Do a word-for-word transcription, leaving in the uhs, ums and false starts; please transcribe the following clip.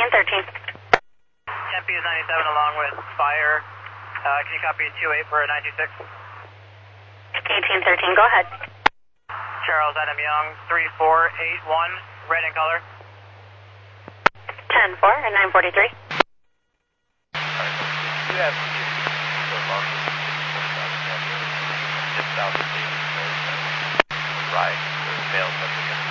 eighteen thirteen. Tempe is ninety-seven along with Fire. Uh, can you copy two eight for a nine two six? eighteen thirteen, go ahead. Charles Adam Young, three four eight one, red in color. ten four and nine forty-three. You have the market just south of Davis Road, right? The sales